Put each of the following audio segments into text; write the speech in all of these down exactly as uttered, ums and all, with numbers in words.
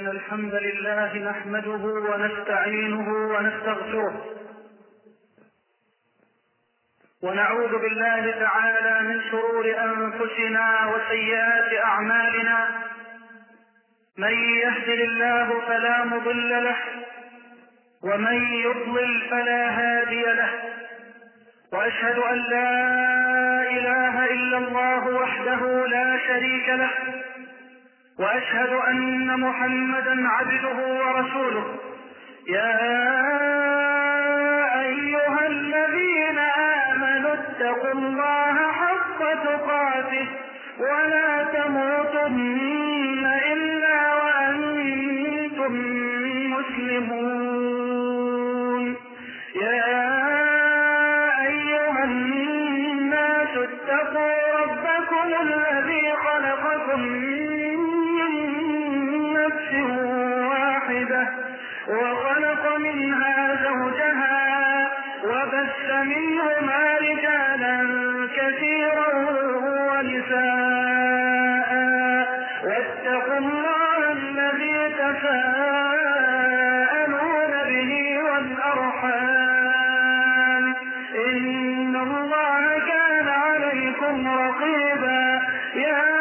إن الحمد لله نحمده ونستعينه ونستغفره ونعوذ بالله تعالى من شرور أنفسنا وسيئات أعمالنا. من يهده الله فلا مضل له ومن يضلل فلا هادي له، وأشهد أن لا إله إلا الله وحده لا شريك له، وأشهد أن محمدا عبده ورسوله. يا أيها الذين آمنوا اتقوا الله حق تقاته ولا تموتن إلا وأنتم مسلمون. يا أيها الناس اتقوا ربكم الذي خلقكم من نفس واحدة وخلق منها زوجها وبث منهما رجالا كثيرا ونساء، واتقوا الله الذي تساءلون به والأرحام إن الله كان عليكم رقيبا. يا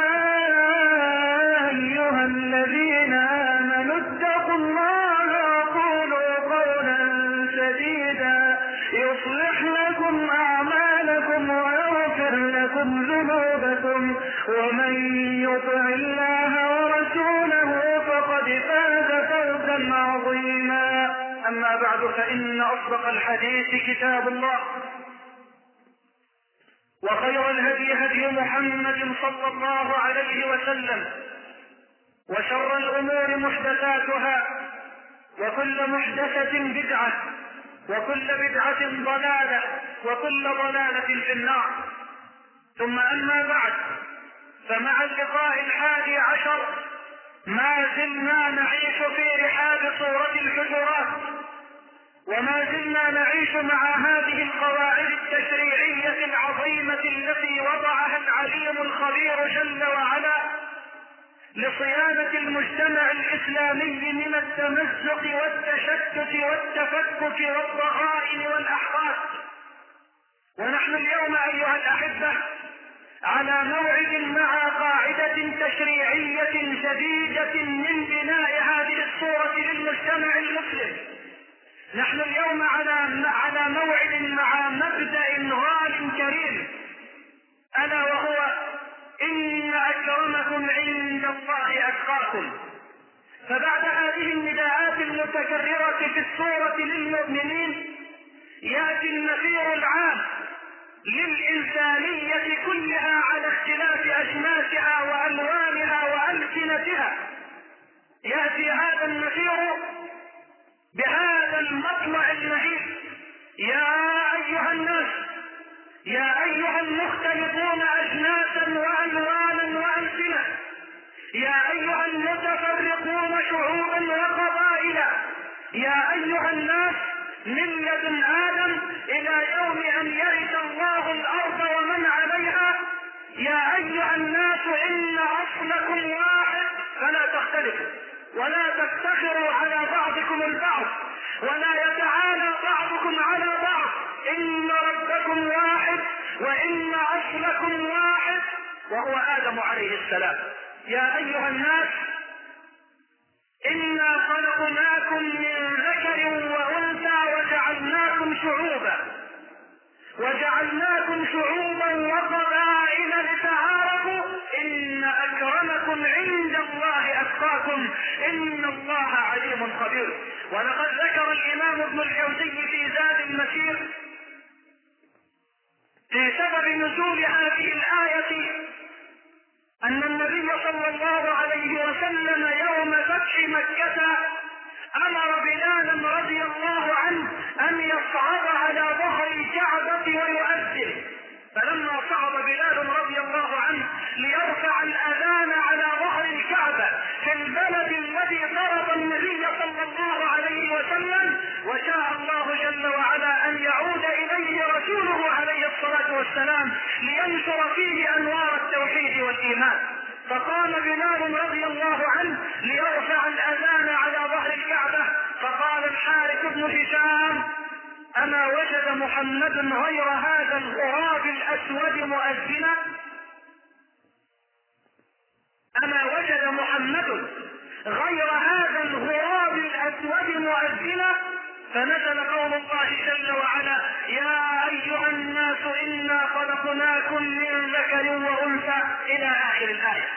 أيها الذين آمنوا اتقوا الله وقولوا قولا سديدا يصلح لكم أعمالكم ويغفر لكم ذنوبكم، ومن يطع الله ورسوله فقد فاز فوزا عظيما. أما بعد، فإن أصدق الحديث كتاب الله، وخير الهدي هدي محمد صلى الله عليه وسلم، وشر الأمور محدثاتها، وكل محدثة بدعة، وكل بدعة ضلالة، وكل ضلالة في النار. ثم أما بعد، فمع اللقاء الحادي عشر ما زلنا نعيش في رحاب سورة الحجرات، وما زلنا نعيش مع هذه القواعد التشريعية العظيمة التي وضعها العليم الخبير جل وعلا لصيانة المجتمع الإسلامي من التمزق والتشتت والتفكك والضغائن والأحقاد. ونحن اليوم أيها الأحبة على موعد مع قاعدة تشريعية جديدة من بناء هذه الصورة للمجتمع المسلم. نحن اليوم على على موعد مع مبدأ غال كريم، ألا وهو إن أكرمكم عند الله أتقاكم. فبعد هذه النداءات المتكررة في السورة للمؤمنين يأتي النفير العام للإنسانية كلها على اختلاف أجناسها وألوانها وألسنتها. يأتي هذا النفير بهذا المطلع المهيب: يا أيها الناس، يا أيها المختلطون أجناسا وألوانا وألسنة، يا أيها المتفرقون شعوبا وقبائلا، يا أيها الناس من لدن آدم إلى يوم أن يرث الله الأرض ومن عليها، يا أيها الناس إن أصلكم واحد فلا تختلفوا ولا تفتخروا على بعضكم البعض ولا يتعالى بعضكم على بعض، إن ربكم واحد وإن أصلكم واحد وهو آدم عليه السلام. يا أيها الناس إنا خلقناكم من ذكر وأنثى وجعلناكم شعوبا وجعلناكم شعوبا وقبائل لتعارفوا إن أكرمكم عند الله أتقاكم إن الله عليم خبير. ولقد ذكر الإمام ابن الجوزي في زاد المسير في سبب نزول هذه الآية أن النبي صلى الله عليه وسلم يوم فتح مكة أمر بلالا رضي الله عنه أن يصعد على ظهر الكعبة ويؤذن. فلما صعد بلال رضي الله عنه ليرفع الأذان على ظهر الكعبة في البلد الذي طرد النبي صلى الله عليه وسلم، وشاء الله جل وعلا أن يعود إليه رسوله عليه الصلاة والسلام لينشر فيه أنوار التوحيد والإيمان. فقام بلال رضي الله عنه ليرفع الأذان محمد غير هذا الغراب الأسود مؤذنا؟ أما وجد محمد غير هذا الغراب الأسود مؤذنا؟ فنزل قول الله جل وعلا: يا أيها الناس إنا خلقناكم من ذكر وأنثى إلى آخر الآية.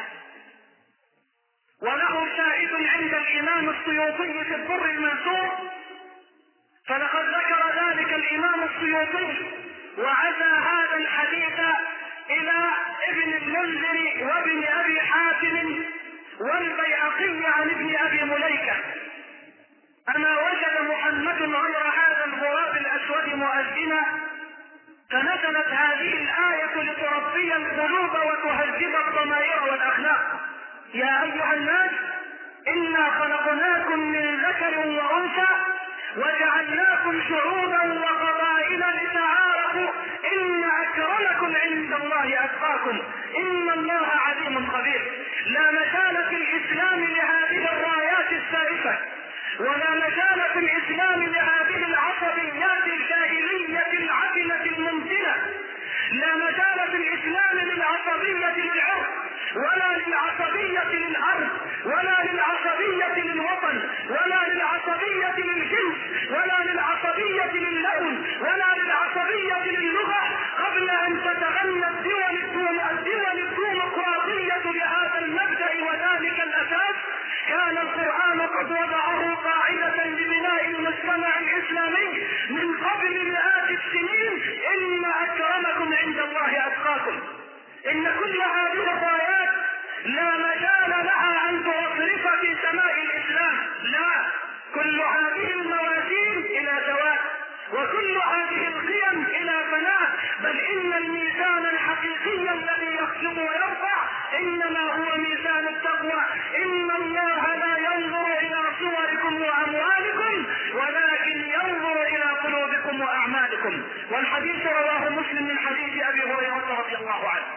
وله شاهد عند الإمام السيوطي في الدر المنثور، فلقد ذكر ذلك الإمام السيوطي وعزى هذا الحديث إلى ابن المنذر وابن أبي حاتم والبيهقي عن ابن أبي مليكة: أما وجد محمد غير هذا الغراب الأسود مؤذنا؟ فنزلت هذه الآية لتربي القلوب وتهذب الضمائر والأخلاق. يا أيها الناس إنا خلقناكم من ذكر وأنثى وجعلناكم شعوبا وقبائل لتعارفوا إن أكرمكم عند الله أتقاكم إن الله عليم خبير. لا مجال في الإسلام لهذه الرايات السائفة، ولا مجال في الإسلام لهذه العصبيات الجاهلية العفنة الممتنة. لا مجال في الإسلام للعصبية للعرق، ولا للعصبية للأرض، ولا للعصبية للوطن، ولا للعصبية للجنس، ولا للعصبية للون، ولا للعصبية للغة، قبل أن تتغنى الدول الدول الديمقراطية بهذا المبدأ وذلك الأساس. كان القرآن قد وضعه قاعدة لبناء المجتمع الإسلامي من قبل مئات السنين: إن أكرمكم عند الله أتقاكم. إن كل هذه الرايات لا مجال لها أن تصرف في سماء الإسلام، لا، كل هذه الموازين إلى زوال، وكل هذه القيم إلى فناء، بل إن الميزان الحقيقي الذي يخفض ويرفع إنما هو ميزان التقوى. إن الله لا ينظر إلى صوركم وأموالكم ولكن ينظر إلى قلوبكم وأعمالكم. والحديث رواه مسلم من حديث أبي هريرة رضي الله عنه: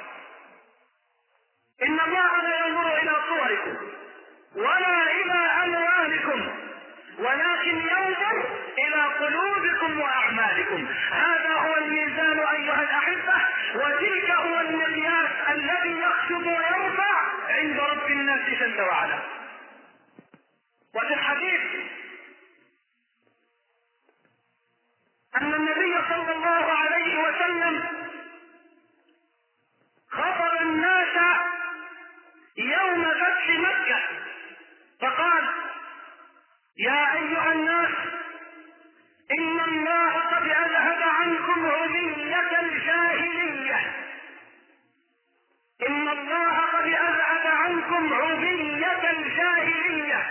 إن الله لا ينظر إلى صوركم ولا إلى أموالكم ولكن ينظر إلى قلوبكم وأعمالكم. هذا هو الميزان أيها الأحبة، وتلك هو المقياس الذي يخفض ويرفع عند رب الناس جل وعلا. وفي الحديث أن النبي صلى الله عليه وسلم خطب الناس يوم فتح مكة فقال: يا أيها الناس إن الله قد أذهب عنكم عبية الجاهلية إن الله قد أذهب عنكم عبية الجاهلية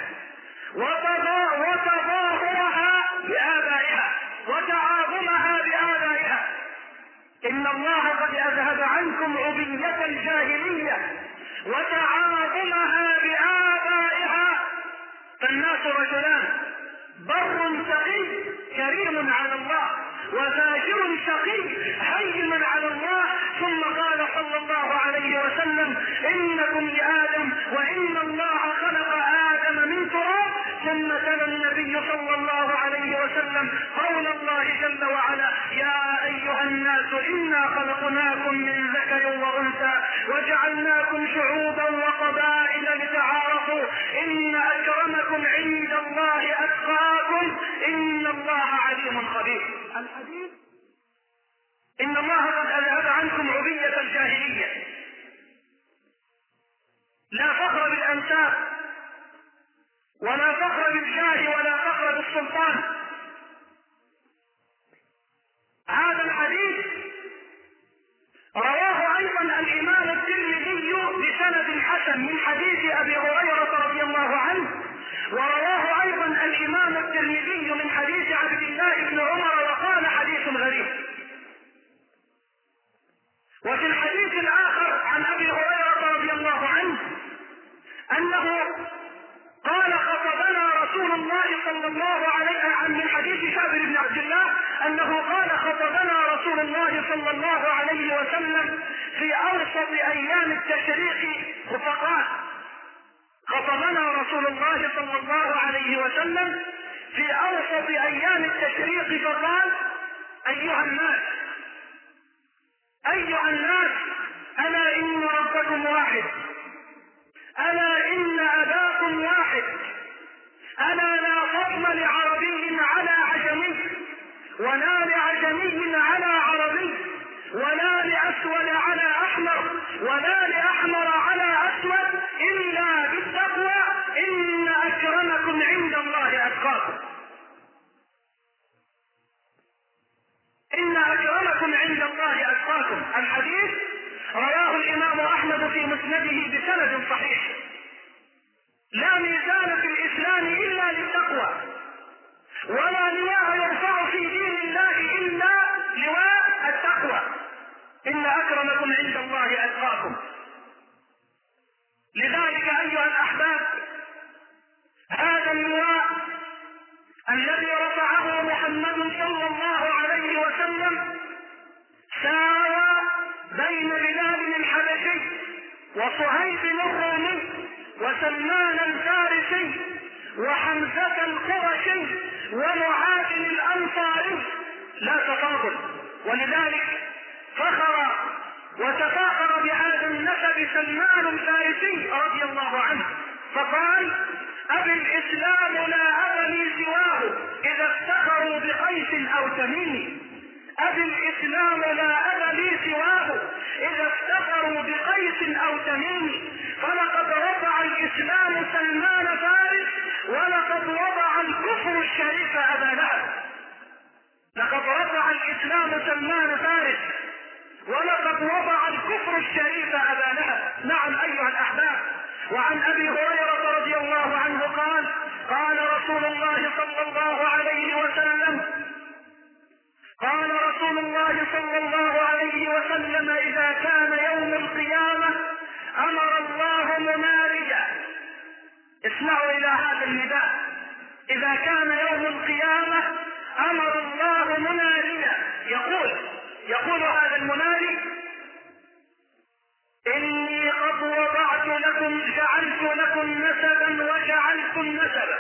وتظاهرها بآبائها وتعاظمها بآبائها. إن الله قد أذهب عنكم عبية الجاهلية وتعاظمها بآبائها. فالناس رجلان: بر تقي كريم على الله، وفاجر شقي هين على الله. ثم قال صلى الله عليه وسلم: إنكم لآدم وإن الله خلق آدم من تراب. ثم تلا النبي صلى الله عليه وسلم قول الله جل وعلا: يا أيها الناس إنا خلقناكم من ذكر وأنثى وجعلناكم شعوبا وقبائل لتعارفوا إن أكرمكم عند الله أتقاكم إن الله عليم خبير. الحديث: إن الله قد أذهب عنكم عبية الجاهلية. لا فخر بالأنساب ولا فخر بالجاه ولا فخر بالسلطان. هذا الحديث رواه أيضا الإمام الترمذي بسند حسن من حديث أبي هريرة رضي الله عنه، ورواه أيضا الإمام الترمذي من حديث عبد الله بن عمر وقال: حديث غريب. وفي الحديث الآخر عن أبي هريرة رضي الله عنه أنه قال: خطبنا رسول الله صلى الله عليه وسلم، من حديث جابر بن عبد الله أنه قال: خطبنا رسول الله صلى الله عليه وسلم في أوسط أيام التشريق فقال: خطبنا رسول الله صلى الله عليه وسلم في أوسط أيام التشريق فقال: أيها الناس أيها الناس ألا إن ربكم واحد، ألا إن أباكم واحد، ألا لا فضل لعربي على عجمي، ولا لعجمي على عربي، ولا لأسود على أحمر، ولا لأحمر على أسود، إلا بالتقوى، إن أكرمكم عند الله أتقاكم. إن أكرمكم عند الله أتقاكم. الحديث رواه الإمام أحمد في مسنده بسند صحيح. لا ميزان في الإسلام إلا للتقوى، ولا لواء يرفع في دين الله إلا لواء التقوى. إن أكرمكم عند الله أتقاكم. لذلك أيها الأحباب، هذا اللواء الذي رفعه محمد صلى الله عليه وسلم ساوى بين بلال الحبشي وصهيب الرومي وسلمان الفارسي وحمزة القرشي ومعاذ الأنصاري، لا تفاضل. ولذلك فخر وتفاخر بهذا النسب سلمان الفارسي رضي الله عنه، فقال: أبي الإسلام لا أب لي سواه إذا افتخروا بقيس أو تميم. أبي الإسلام لا أب لي سواه إذا افتخروا بقيس أو تميم. فلقد رفع الإسلام سلمان فارس، ولقد وضع الكفر الشريف أبا لهب. لقد رفع الإسلام سلمان فارس، ولقد وضع الكفر الشريف أبا لهب. نعم أيها الأحباب. وعن أبي هريرة رضي الله عنه قال: قال رسول الله صلى الله عليه وسلم قال رسول الله صلى الله عليه وسلم إذا كان يوم القيامة أمر الله مناديا. اسمعوا إلى هذا النداء. إذا كان يوم القيامة أمر الله مناديا يقول يقول هذا المنادي: إني قد وضعت لكم جعلت لكم نسبا وجعلتم نسبا.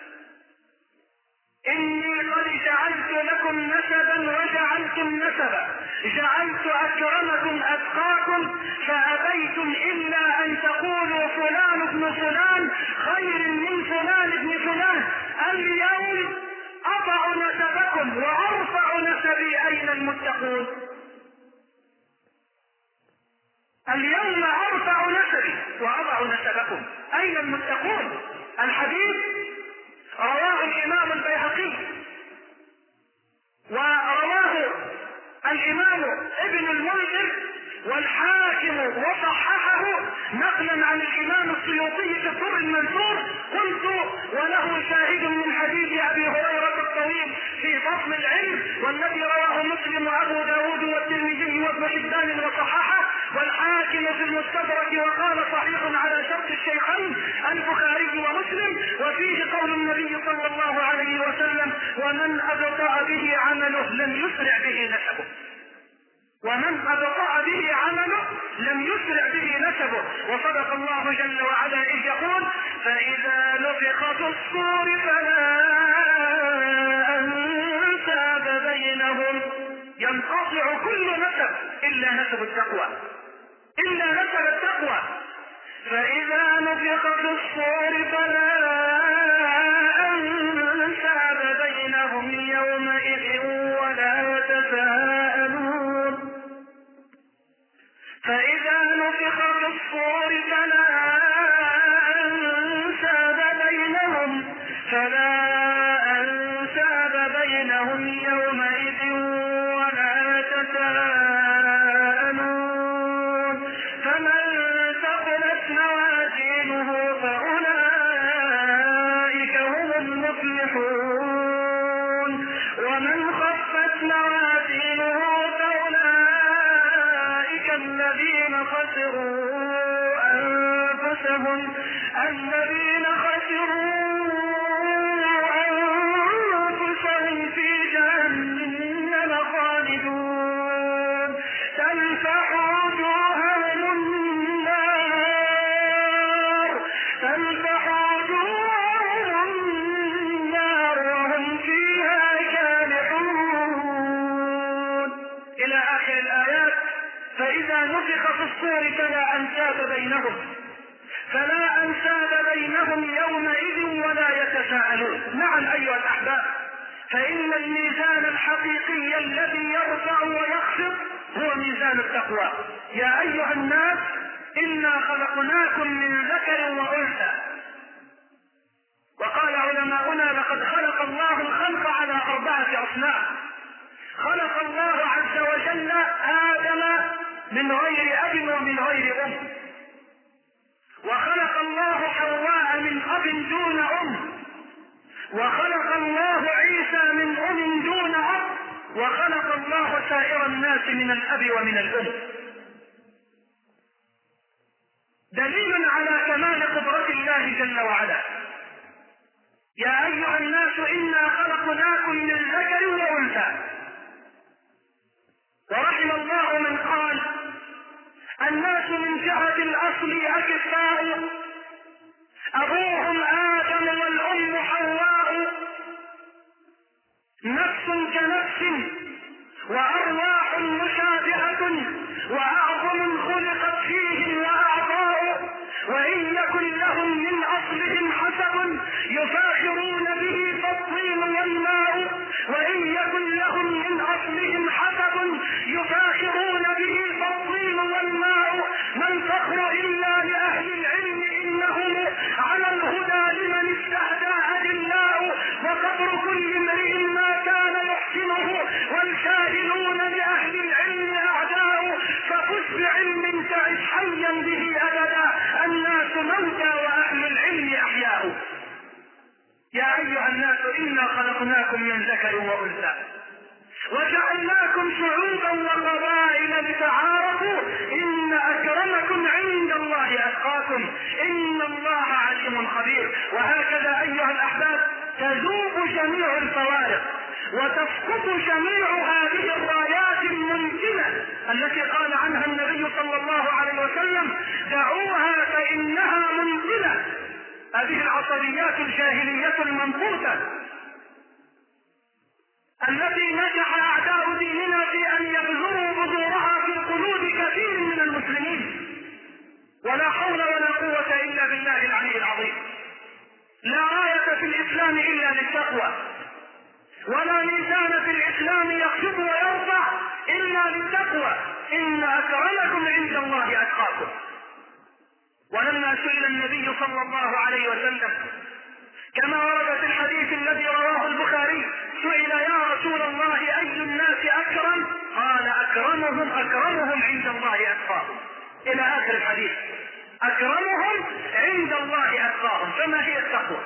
إني قد جعلت لكم نسبا وجعلتم نسبا، جعلت أكرمكم أتقاكم، فأبيتم إلا أن تقولوا فلان ابن فلان خير من فلان ابن فلان. اليوم أضع نسبكم وأرفع نسبي. أين المتقون؟ اليوم أرفع نسبي وأضع نسبكم. أين المتقون؟ الحديث رواه الإمام البيهقي، ورواه الإمام ابن المنذر والحاكم وصححه نقلا عن الإمام السيوطي في الدر المنثور. قلت: وله شاهد من حديث أبي هريرة الطويل في فصل العلم، والذي رواه مسلم وأبو داود والترمذي وابن حبان وصححه، والحاكم في المستدرك وقال صحيح على شرط الشيخين البخاري ومسلم. وفيه قول النبي صلى الله عليه وسلم: ومن أبطأ به عمله لم يسرع به نسبه. ومن أبطأ به عمله لم يسرع به نسبه. وصدق الله جل وعلا إذ يقول: فإذا نفخ في الصور فلا أنساب بينهم. ينقطع كل نسب إلا نسب التقوى، إلا نسب التقوى. فإذا نفخ في الصور فلا أنساب بينهم يومئذ ولا يتساءلون. فإذا نفخ في الصور فلا أنساب بينهم فلا أنساب بينهم يومئذ ولا يتساءلون. فمن ثقلت موازينه فأولئك هم المفلحون، ومن خفت موازينه فأولئك الذين خسروا أنفسهم الذين خسروا أنفسهم في جهنم خالدون. تلفح وجوههم النار تلفح وجوههم النار وهم فيها كالحون. والطور فلا أنساب بينهم فلا أنساب بينهم يومئذ ولا يتساءلون. نعم أيها الأحباب، فإن الميزان الحقيقي الذي يرفع ويخفض هو ميزان التقوى. يا أيها الناس إنا خلقناكم من ذكر وأنثى. وقال علماؤنا لقد خلق الله الخلق على أربعة أصناف. خلق الله عز وجل آدم من غير أب ومن غير أم، وخلق الله حواء من أب دون أم، وخلق الله عيسى من أم دون أب، وخلق الله سائر الناس من الأب ومن الأم. دليل على كمال قدرة الله جل وعلا. يا أيها الناس إنا خلقناكم من ذكر وأنثى. ورحم الله من قال الناس من جهة الأصل أكفاء، أبوهم آدم والأم حواء، نفس كنفس وأرواح مشابهة وأعظم خلقت فيهم وأعضاء، وإن يكن لهم من أصلهم حسب يفاخرون به فالطين والماء، وإن يكن لهم من أصلهم حسب يفاخرون به فالطين والماء، ما الفخر إلا لأهل العلم إنهم على الهدى لمن استهدى أدلاء، وقدر كل امرئ ما كان يحسنه والجاهلون لأهل العلم أعداء، فخذ بعلم تعش حيا به أبدا، الناس موتى وأهل العلم أحياء. يا أيها الناس إنا خلقناكم من ذكر وأنثى وجعلناكم شعوبا وقبائل لتعارفوا إن أكرمكم عند الله أتقاكم إن الله عليم خبير. وهكذا أيها الأحباب تذوب جميع الفوارق وتسقط جميع هذه الرايات الممكنة التي قال عنها النبي صلى الله عليه وسلم دعوها فإنها منزلة. هذه العصبيات الجاهلية المنقوطة التي نجح أعداء ديننا في أن يبذروا بذورها في قلوب كثير من المسلمين، ولا حول ولا قوة إلا بالله العلي العظيم. لا راية في الإسلام إلا للتقوى، ولا ميزان في الإسلام يخفض ويرفع إلا للتقوى، إن أكرمكم عند الله أتقاكم. ولما سئل النبي صلى الله عليه وسلم كما ورد في الحديث الذي رواه البخاري سئل يا رسول الله أي الناس أكرم؟ قال أكرمهم أكرمهم عند الله أتقاهم، إلى آخر الحديث. أكرمهم عند الله أتقاهم. فما هي التقوى؟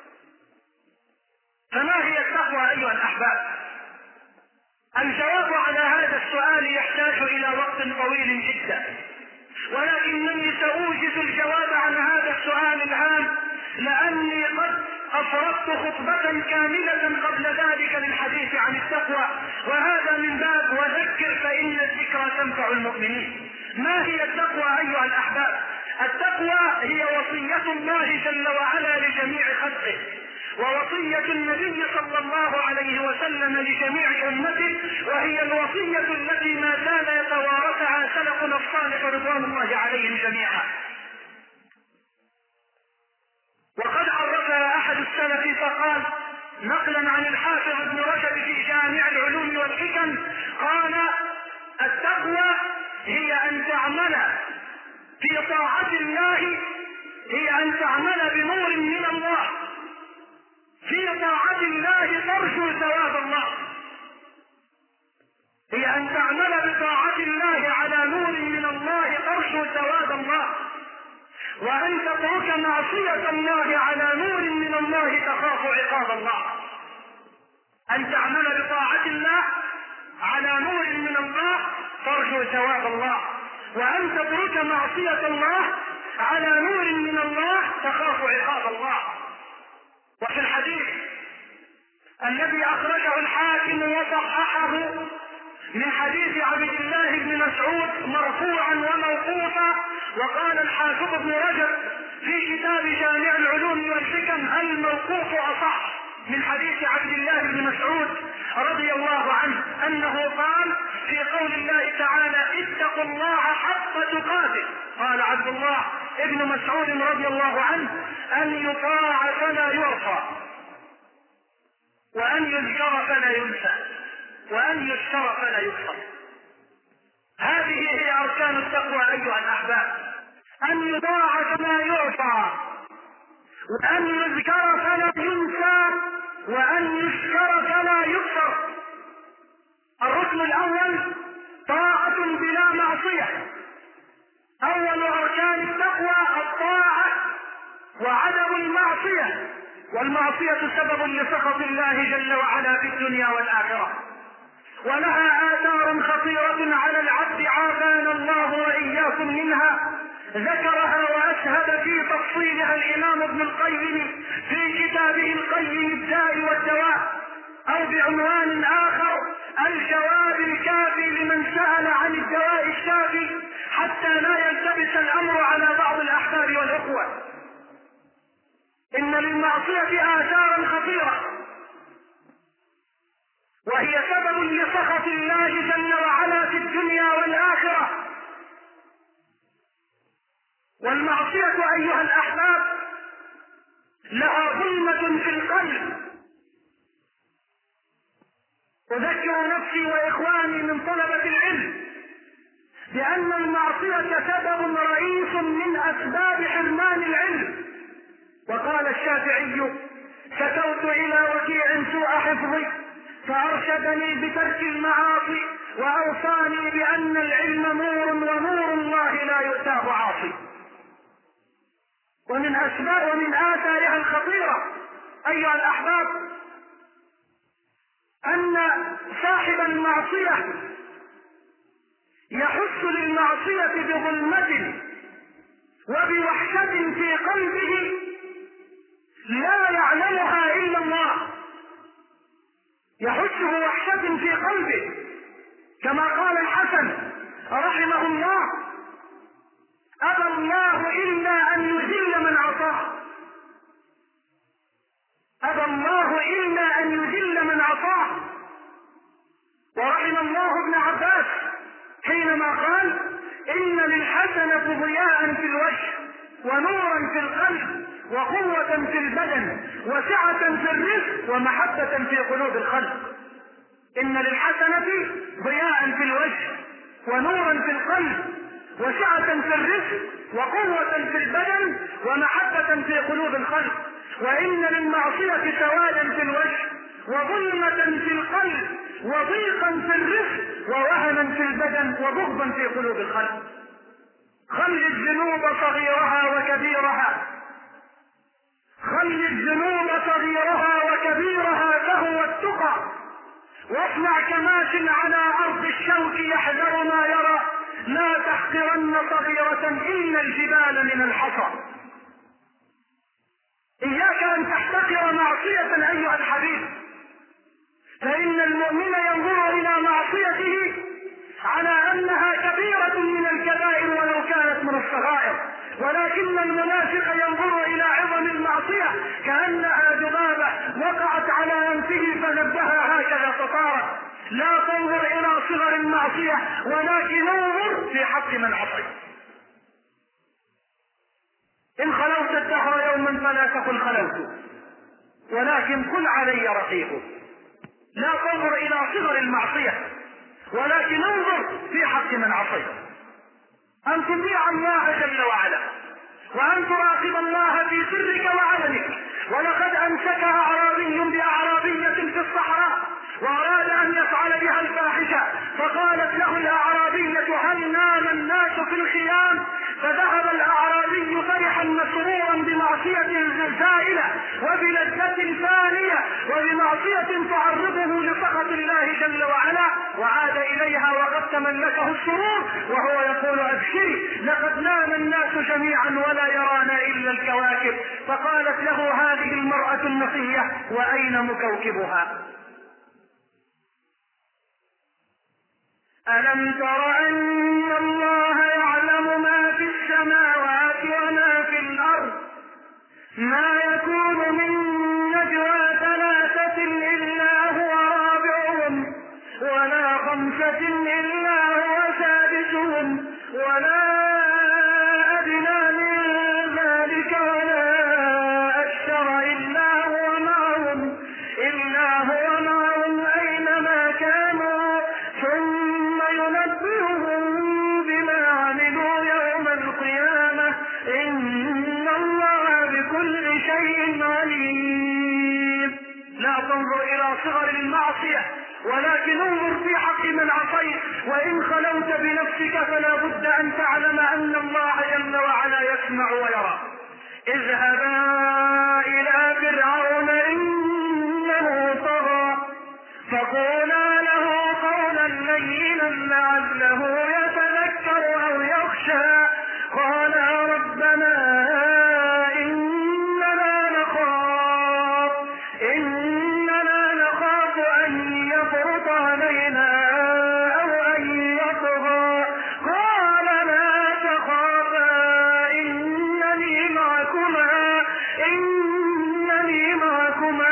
فما هي التقوى أيها الأحباب؟ الجواب على هذا السؤال يحتاج إلى وقت طويل جدا، ولكنني سأوجز الجواب عن هذا السؤال الهام لأني قد أفردت خطبة كاملة قبل ذلك للحديث عن التقوى، وهذا من باب وذكر فإن الذكرى تنفع المؤمنين. ما هي التقوى أيها الأحباب؟ التقوى هي وصية الله جل وعلا لجميع خلقه، ووصية النبي صلى الله عليه وسلم لجميع أمته، وهي الوصية التي ما زال يتوارثها سلفنا الصالح رضوان الله عليهم جميعا. وقد عرفها أحد السلف فقال نقلا عن الحافظ ابن رجب في جامع العلوم والحكم قال التقوى هي أن تعمل في طاعة الله، هي أن تعمل بنور من الله في طاعة الله ترجو ثواب الله، هي أن تعمل بطاعة الله على نور من الله ترجو ثواب الله، وأن تترك معصية الله على نور من الله تخاف عقاب الله. أن تعمل بطاعة الله على نور من الله ترجو ثواب الله، وأن تترك معصية الله على نور من الله تخاف عقاب الله. وفي الحديث الذي أخرجه الحاكم وصححه من حديث عبد الله بن مسعود مرفوعا وموقوفا، وقال الحافظ ابن رجب في كتاب جامع العلوم والحكم الموقوف أصح، من حديث عبد الله بن مسعود رضي الله عنه أنه قال في قول الله تعالى اتقوا الله حق تقاته، قال عبد الله ابن مسعود رضي الله عنه أن يطاع فلا يعصى، وأن يذكر فلا ينسى، وأن يشكر فلا يكفر. هذه هي أركان التقوى أيها الأحباب، أن يطاع فلا يعصى، وأن يذكر فلا ينسى، وأن يشكر فلا يكفر. الركن الأول طاعة بلا معصية. أول أركان التقوى الطاعة وعدم المعصية، والمعصية سبب لسخط الله جل وعلا في الدنيا والآخرة، ولها آثار خطيرة على العبد عافانا الله وإياكم منها. ذكرها وأشهد في تفصيلها الإمام ابن القيم في كتابه القيم الداء والدواء، أو بعنوان آخر الجواب الكافي لمن سأل عن الدواء الشافي، حتى لا يلتبس الأمر على بعض الأحباب والأخوة. إن للمعصية آثارا خطيرة، وهي سبب لسخط الله جل وعلا في الدنيا والآخرة. والمعصية أيها الأحباب لها ظلمة في القلب. أذكر نفسي وإخواني من طلبة العلم بأن المعصية سبب رئيس من أسباب حرمان العلم. وقال الشافعي شكوت إلى وكيع سوء حفظي فأرشدني بترك المعاصي وأوصاني بأن العلم نور ونور الله لا يؤتاه عاصي. ومن أسباب ومن آثارها الخطيرة أيها الأحباب أن صاحب المعصية يحس للمعصية بظلمة وبوحشة في قلبه لا يعلمها إلا الله. يحس بوحشة في قلبه، كما قال الحسن رحمه الله أبى الله إلا أن يذل من عصاه، أبى الله إلا أن يذل من عصاه. ورحم الله ابن عباس حينما قال إن للحسنة ضياء في الوجه ونورا في القلب وقوة في البدن وسعة في الرزق ومحبة في قلوب الخلق. إن للحسنة ضياء في الوجه ونورا في القلب وسعة في الرزق وقوة في البدن ومحبة في قلوب الخلق. وإن للمعصية سوادا في الوجه وظلمة في القلب وضيقا في الرزق ووهنا في البدن وبغضا في قلوب الخلق. خل الذنوب صغيرها وكبيرها، خل الذنوب صغيرها وكبيرها فهو التقى. واصنع كماش على أرض الشوك يحذر ما يرى، لا تحقرن صغيرة إن الجبال من الحصى. إياك أن تحتقر معصية أيها الحبيب، فإن المؤمن ينظر إلى معصيته على أنها كبيرة من الكبائر ولو كانت من الصغائر، ولكن المنافق ينظر إلى عظم المعصية كأنها ذبابة وقعت على أنفه فنبهها هكذا فطارت. لا تنظر إلى صغر المعصية ولكن انظر في حق من عصي. إن خلوت الدهر يوما فلا تقل خلوت، ولكن قل علي رقيب. لا تنظر إلى صغر المعصية ولكن انظر في حق من عصي. أن تطيع الله جل وعلا وأن تراقب الله في سرك وعلنك. ولقد أمسك أعرابي بأعرابية في الصحراء وأراد أن يفعل بها الفاحشة، فقالت له الأعرابية هل نام الناس في الخيام؟ فذهب الأعرابي فرحا مسرورا بمعصية زائلة وبلذة فانية وبمعصية تعرضه لسخط الله جل وعلا، وعاد إليها وقد تملكه السرور وهو يقول أبشري لقد نام الناس جميعا ولا يرانا إلا الكواكب. فقالت له هذه المرأة النقية وأين مكوكبها؟ ألم تر أن الله يعلم ما في السماوات وما في الأرض؟ ما يكون من نجوى ثلاثة تنظر إلى صغر المعصية، ولكن انظر في حق من عصيت. وإن خلوت بنفسك فلا بد أن تعلم أن الله جل وعلا يسمع ويرى. اذهبا إلى فرعون إنه طغى فقولا له قولا لينا لعله يتذكر أو يخشى. قالا ربنا إننا نخاف إننا نخاف أن يفرط علينا أو أن يطغى. قال لا تخافا إنني معكما إنني معكما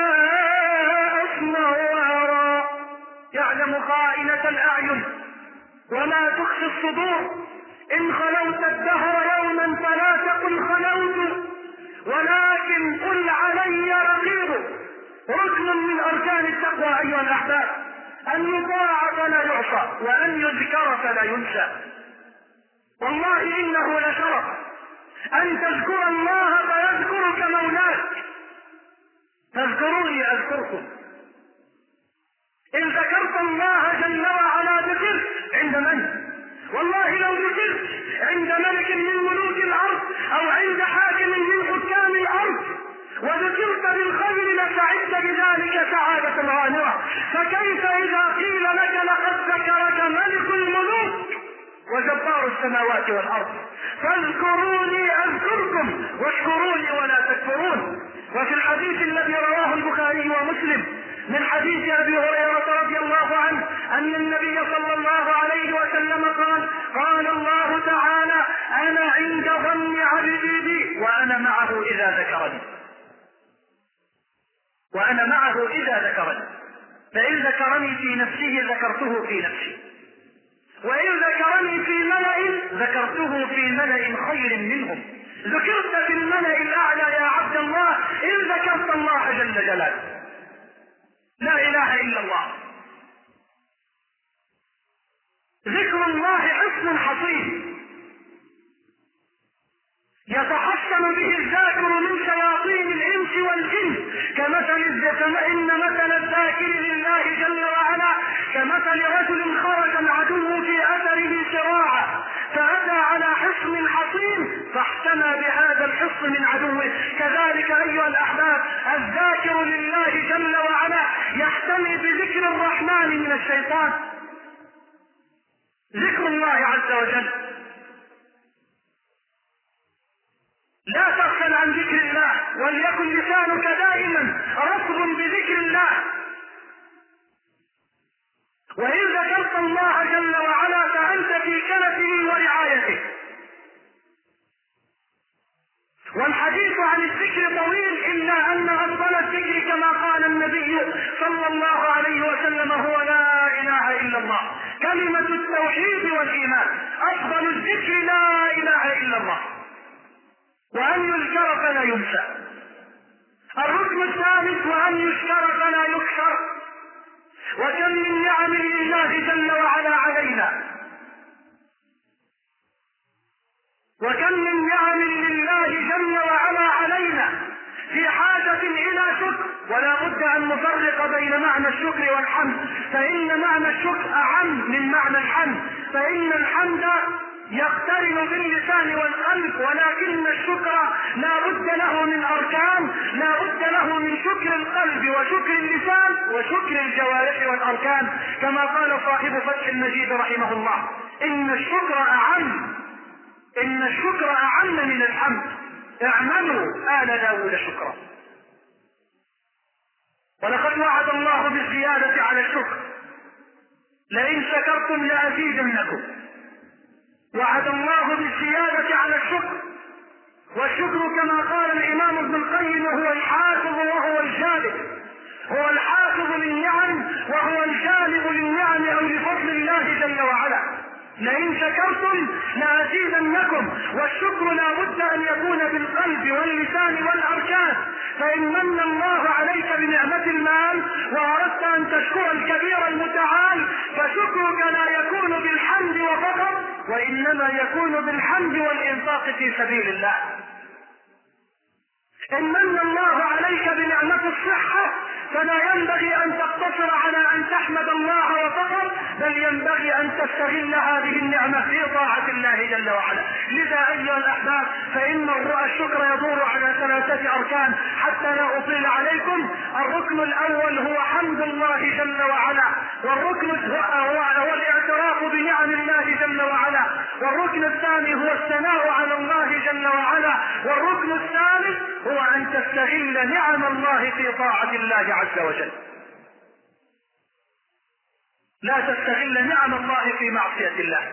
أسمع وأرى. يعلم خائنة الأعين وما تخفي الصدور. إن خلوت الدهر يوما فلا تقل خلوت، ولكن قل علي رقيب. ركن من أركان التقوى أيها الأحباب أن يطاع فلا يعصى، وأن يذكر فلا ينسى. والله إنه لشرف أن تذكر الله فيذكرك مولاك. فاذكروني أذكركم. إن ذكرت الله جل وعلا ذكرت عند من؟ والله لو ذكرت عند ملك من ملوك الأرض أو عند حاكم من حكام الأرض وذكرت بالخير لسعدت بذلك سعادة غامرة. فكيف إذا قيل لك لقد ذكرك ملك الملوك وجبار السماوات والأرض؟ فاذكروني أذكركم واشكروني ولا تكفرون. وفي الحديث الذي رواه البخاري ومسلم من حديث أبي هريرة رضي الله عنه أن النبي صلى الله عليه وسلم قال: قال الله تعالى: أنا عند ظن عبدي بي وأنا معه إذا ذكرني. وأنا معه إذا ذكرني، فإن ذكرني في نفسه ذكرته في نفسي، وإن ذكرني في ملأ ذكرته في ملأ خير منهم. ذكرت في الملأ الأعلى يا عبد الله إن ذكرت الله جل جلاله. لا إله إلا الله. ذكر الله حصن حصين يتحصن به الذاكر من شياطين الإنس والجن، كمثل إن مثل الذاكر لله جل وعلا كمثل رجل خرج العدو في أثره سراعا فأتى على حصن حصين فاحتمى بهذا الحصن من عدوه. كذلك أيها الأحباب الذاكر لله جل وعلا يحتمي بذكر الرحمن من الشيطان. ذكر الله عز وجل. لا تغفل عن ذكر الله، وليكن لسانك دائما رطب بذكر الله. وإن ذكرت الله جل وعلا فأنت في كنفه ورعايته. والحديث عن الذكر طويل، إلا أن أفضل الذكر كما قال النبي صلى الله عليه وسلم هو لا إله إلا الله، كلمة التوحيد والإيمان. أفضل الذكر لا إله إلا الله، وأن يذكر فلا ينسى. الركن الثالث وأن يشكر فلا يكفر. وكم من نعم لله جل وعلا علينا، وكم من نعم لله جل وعلا علينا في حاجة إلى شكر. ولا بد أن نفرق بين معنى الشكر والحمد، فإن معنى الشكر أعم من معنى الحمد. فإن الحمد يقترن باللسان والقلب، ولكن الشكر لا بد له من أركان، لا بد له من شكر القلب وشكر اللسان وشكر الجوارح والأركان، كما قال صاحب فتح المجيد رحمه الله: إن الشكر أعم إن الشكر أعم من الحمد، اعملوا آل داود شكرا. ولقد وعد الله بالزيادة على الشكر: لئن شكرتم لأزيدنكم. وعد الله بالزيادة على الشكر. والشكر كما قال الإمام ابن القيم هو الحافظ وهو الجالب، هو الحافظ للنعم وهو الجالب للنعم أو لفضل الله جل وعلا. لئن شكرتم لأزيدنكم. والشكر لا بد أن يكون بالقلب واللسان والأركان. فإن من الله عليك بنعمة المال وأردت أن تشكر الكبير المتعال فشكرك لا يكون بالحمد وفقط، وإنما يكون بالحمد والإنفاق في سبيل الله. إن من الله عليك بنعمة الصحة فلا ينبغي أن تقتصر على أن تحمد الله وفقط، بل ينبغي أن تستغل هذه النعمة في طاعة الله جل وعلا. لذا أيها الأحباب، فإن الشكر يدور على ثلاثة أركان حتى لا أطيل عليكم. الركن الأول هو حمد الله جل وعلا، والركن هو الاعتراف بنعم الله جل وعلا، والركن الثاني هو الثناء على الله جل وعلا، والركن الثالث هو أن تستغل نعم الله في طاعة الله عز وجل. لا تستغل نعم الله في معصية الله،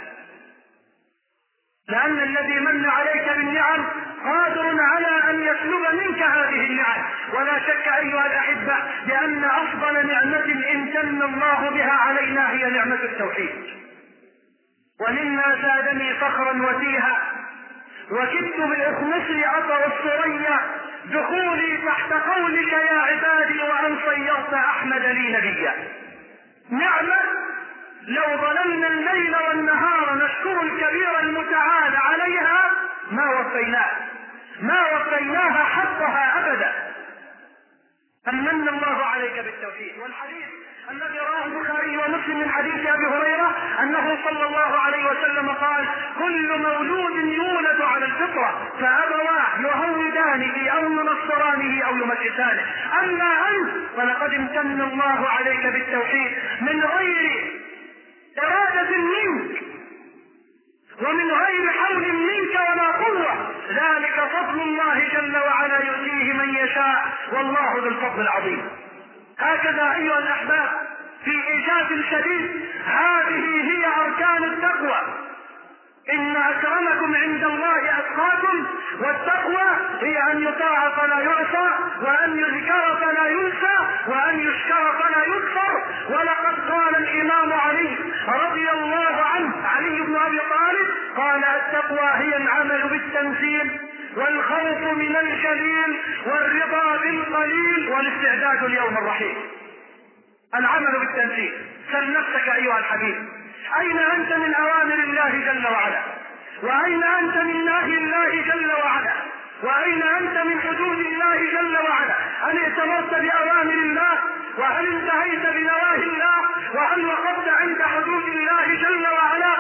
لأن الذي من عليك بالنعم قادر على أن يسلب منك هذه النعم. ولا شك أيها الأحبة بأن أفضل نعمة امتن الله بها علينا هي نعمة التوحيد. ومما زادني فخرا وتيها وكدت بالإخمص أطر الثريا دخولي تحت قولك يا عبادي وأن صيرت أحمد لي نبيا. نعمة لو ظللنا الليل والنهار نشكر الكبير المتعال عليها ما وفيناها ما وفيناها حقها أبدا. أمن الله عليك بالتوحيد. والحديث الذي رواه البخاري ومسلم من حديث أبي هريرة أنه صلى الله عليه وسلم قال: كل مولود يولد على الفطرة فأبواه يهودانه أو ينصرانه أو يمجسانه. أما أنت فلقد امتن الله عليك بالتوحيد من غير إرادة منك ومن غير حول منك ولا قوة. ذلك فضل الله جل وعلا يؤتيه من يشاء والله ذو الفضل العظيم. هكذا أيها الأحباب في إيجاز شديد هذه هي أركان التقوى. إن أكرمكم عند الله أتقاكم، والتقوى هي أن يطاع فلا يعصى، وأن يذكر فلا ينسى، وأن يشكر فلا يكفر. ولقد قال الإمام علي رضي الله عنه علي بن أبي طالب قال: التقوى هي العمل بالتنزيل والخوف من الجليل والرضا بالقليل والاستعداد اليوم الرحيل. العمل بالتنزيل. سل نفسك أيها الحبيب، أين أنت من أوامر الله جل وعلا؟ وأين أنت من نهي الله جل وعلا؟ وأين أنت من حدود الله جل وعلا؟ هل ائتمرت بأوامر الله؟ وهل انتهيت بنواهي الله؟ وهل وقفت عند حدود الله جل وعلا؟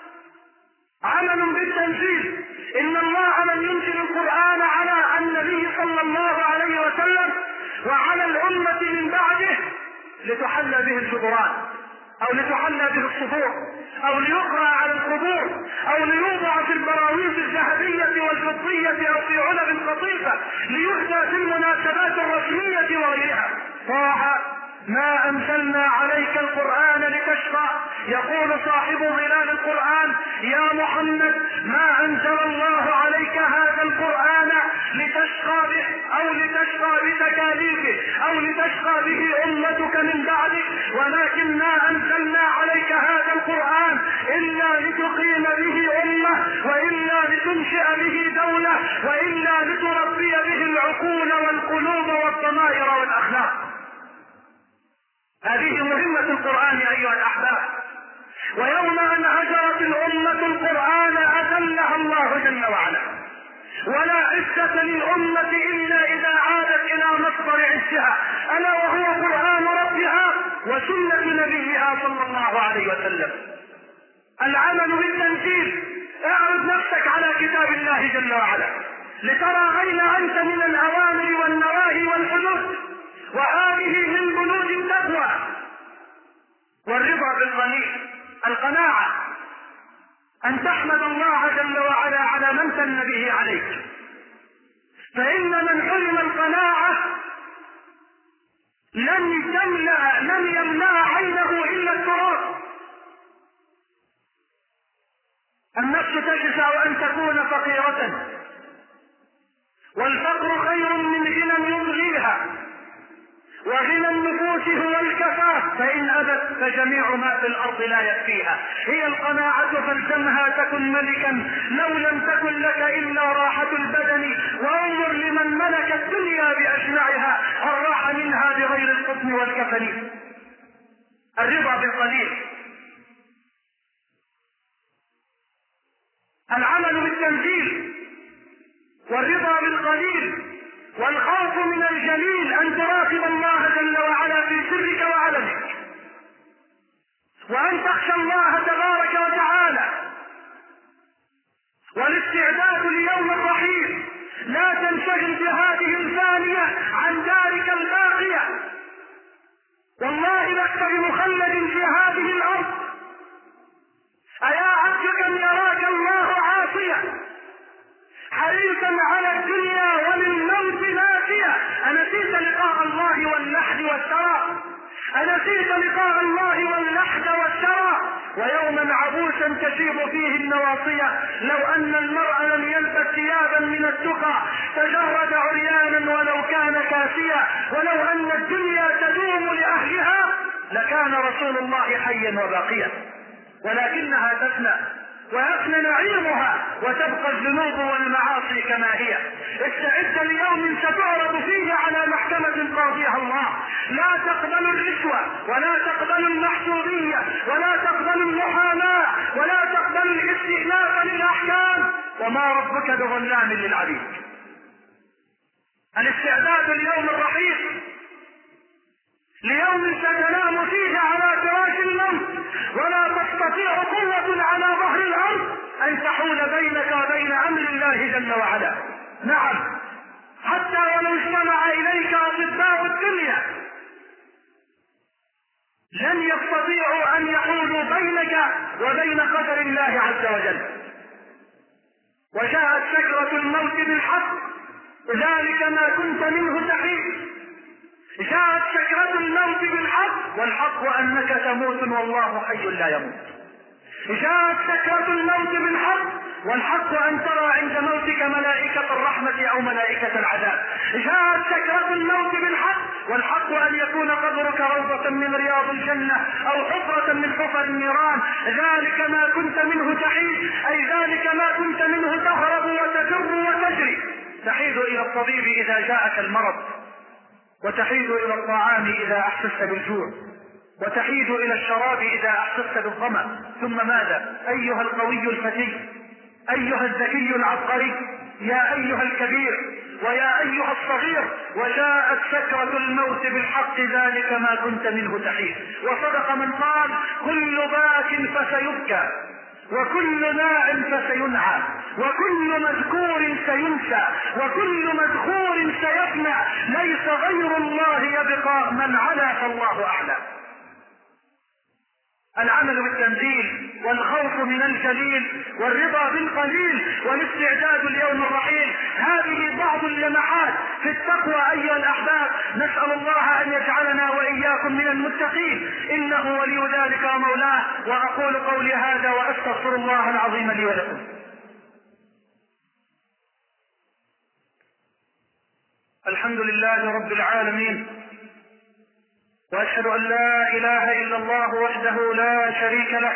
عمل بالتنزيل. إن الله لم ينزل القرآن على النبي صلى الله عليه وسلم وعلى الأمة من بعده لتحل به الجبران، أو لتحلى به الصدور، أو ليقرأ على القبور، أو ليوضع في البراويز الذهبية والفضية أو في علب قطيفة ليهدى في المناسبات الرسمية وغيرها. طه ما أنزلنا عليك القرآن لتشقى. يقول صاحب ظلال القرآن: يا محمد ما أنزل الله عليك هذا القرآن لتشقى به أو لتشقى بتكاليفه أو لتشقى به أمتك من بعدك، ولكن ما أنزلنا عليك هذا القرآن إلا لتقيم به أمة، وإلا لتنشئ به دولة، وإلا لتربي به العقول والقلوب والضمائر والأخلاق. هذه مهمة القرآن أيها الأحباب. ويوم أن هجرت الأمة القرآن أذلها الله جل وعلا، ولا عزة للأمة إلا إذا عادت إلى مصدر عزها، ألا وهو قرآن ربها وسنة نبيها صلى الله عليه وسلم. العمل بالتنزيل. اعرض نفسك على كتاب الله جل وعلا لترى أين أنت من الأوامر والنواهي والحدود. وهذه من بنود التقوى. والرضا بالقليل. القناعة أن تحمد الله جل وعلا على من من به عليك، فإن من حرم القناعة لن تملأ لن يملأ عينه إلا التراب. النفس تشفع أن تكون فقيرة، والفقر خير من غنى يبغيها، وغنى النفوس هو الكفاف، فإن أبت فجميع ما في الأرض لا يكفيها. هي القناعة فالزمها تكن ملكا لو لم تكن لك إلا راحة البدن، وانظر لمن ملك الدنيا بأجمعها الراحة منها بغير القطن والكفن. الرضا بالقليل. العمل بالتنزيل والرضا بالقليل والخوف من الجليل، أن تراقب الله جل وأن تخشى الله تبارك وتعالى. والاستعداد ليوم الرحيل لا تنشغل بهذه الفانية عن دارك الباقية. والله لست بمخلد في هذه الأرض. أيا عبد كم يراك الله عاصيا حريصا على الدنيا وللموت ناسيا. أنسيت لقاء الله واللحد والثرى؟ أنسيت لقاء الله واللحد والثرى؟ ويوما عبوسا تشيب فيه النواصية. لو أن المرء لم يلبس ثيابا من التقى تجرد عريانا ولو كان كاسيا. ولو أن الدنيا تدوم لأهلها لكان رسول الله حيا وباقيا، ولكنها تفنى ويفنى نعيمها وتبقى الذنوب والمعاصي كما هي. استعد ليوم ستعرض فيه على محكمة قاضيها الله. لا تقبل الرشوة ولا تقبل المحسوبية ولا تقبل المحاماة ولا تقبل الاستئناف للأحكام، وما ربك بظلام للعبيد. الاستعداد ليوم الرحيل، ليوم ستنام فيه على فراش الموت ولا تستطيع قوة على ظهر الأرض أن تحول بينك وبين أمر الله جل وعلا. نعم، حتى ولو اجتمع إليك أطباء الدنيا لن يستطيعوا أن يحولوا بينك وبين قدر الله عز وجل. وجاءت سكرة الموت بالحق، ذلك ما كنت منه تحيد. جاءت سكرة الموت بالحق، والحق أنك تموت والله حي لا يموت. جاءت سكرة الموت بالحق، والحق أن ترى عند موتك ملائكة الرحمة أو ملائكة العذاب. جاءت سكرة الموت بالحق، والحق أن يكون قبرك روضة من رياض الجنة أو حفرة من حفر النيران. ذلك ما كنت منه تحيد، أي ذلك ما كنت منه تهرب وتفر وتجري. تحيد إلى الطبيب إذا جاءك المرض، وتحيد إلى الطعام إذا أحسست بالجوع، وتحيد إلى الشراب إذا أحسست بالظمأ. ثم ماذا؟ أيها القوي الفتي، أيها الذكي العبقري، يا أيها الكبير ويا أيها الصغير، وجاءت سكرة الموت بالحق، ذلك ما كنت منه تحيد. وصدق من قال: كل باك فسيبكى، وكل ناع فسينعى، وكل مذكور سينسى، وكل مذكور سيفنى، ليس غير الله يبقى، من علا فالله أعلى. العمل بالتنزيل والخوف من الجليل والرضا بالقليل والاستعداد ليوم الرحيل، هذه بعض اللمحات في التقوى أيها الأحباب. نسأل الله أن يجعلنا وإياكم من المتقين، إنه ولي ذلك ومولاه. وأقول قولي هذا وأستغفر الله العظيم لي ولكم. الحمد لله رب العالمين، وأشهد أن لا إله إلا الله وحده لا شريك له،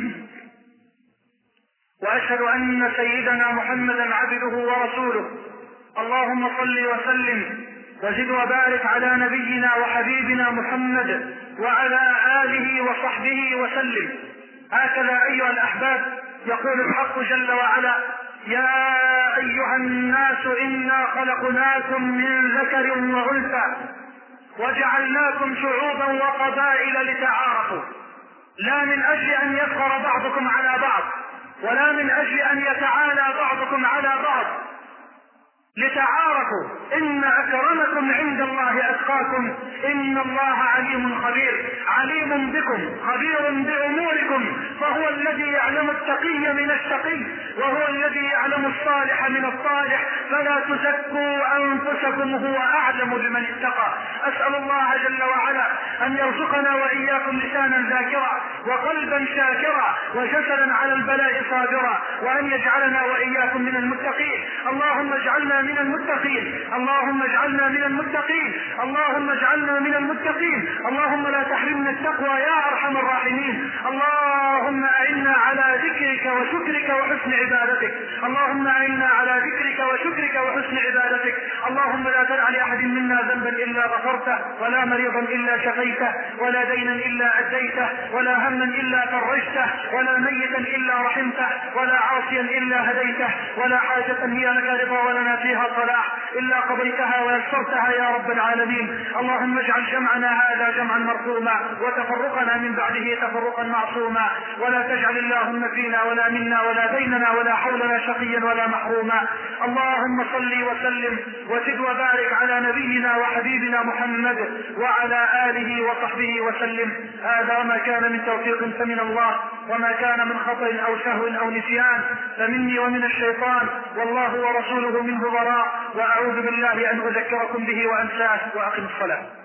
وأشهد أن سيدنا محمدا عبده ورسوله. اللهم صل وسلم وزد وبارك على نبينا وحبيبنا محمد وعلى آله وصحبه وسلم. هكذا أيها الأحباب يقول الحق جل وعلا: يا أيها الناس إنا خلقناكم من ذكر وأنثى وجعلناكم شعوبا وقبائل لتعارفوا، لا من أجل أن يفخر بعضكم على بعض، ولا من أجل أن يتعالى بعضكم على بعض، لتعارفوا. إن أكرمكم عند الله أتقاكم، إن الله عليم خبير، عليم بكم خبير بأموركم، فهو الذي يعلم التقي من الشقي، وهو الذي يعلم الصالح من الصالح، فلا تزكوا أنفسكم، هو أعلم بمن اتقى. أسأل الله جل وعلا أن يرزقنا وإياكم لسانا ذاكرا وقلبا شاكرا وجسدا على البلاء صابرا، وأن يجعلنا وإياكم من المتقين. اللهم اجعلنا من المتقين، اللهم اجعلنا من المتقين، اللهم اجعلنا من المتقين. اللهم لا تحرمنا التقوى يا أرحم الراحمين. اللهم أعنا على ذكرك وشكرك وحسن عبادتك، اللهم أعنا على ذكرك وشكرك وحسن عبادتك. اللهم لا تدع لأحد منا ذنبا إلا غفرته، ولا مريضا إلا شفيته، ولا دينا إلا أديته، ولا هما إلا فرجته، ولا ميتا إلا رحمته، ولا عاصيا إلا هديته، ولا حاجة هي لك رضا ولنا فيها صلاح إلا قضيتها ويسرتها يا رب العالمين. اللهم اجعل جمعنا هذا جمعا مرحوما، وتفرقنا من بعده تفرقا معصوما، ولا تجعل اللهم فينا ولا منا ولا بيننا ولا حولنا شقيا ولا محروما. اللهم صل وسلم وزد وبارك على نبينا وحبيبنا محمد وعلى آله وصحبه وسلم. هذا ما كان من توفيق فمن الله، وما كان من خطأ أو سهو أو نسيان فمني ومن الشيطان، والله ورسوله منه براء، وأعوذ بالله أن أذكركم به وأنساه. وأقم الصلاة.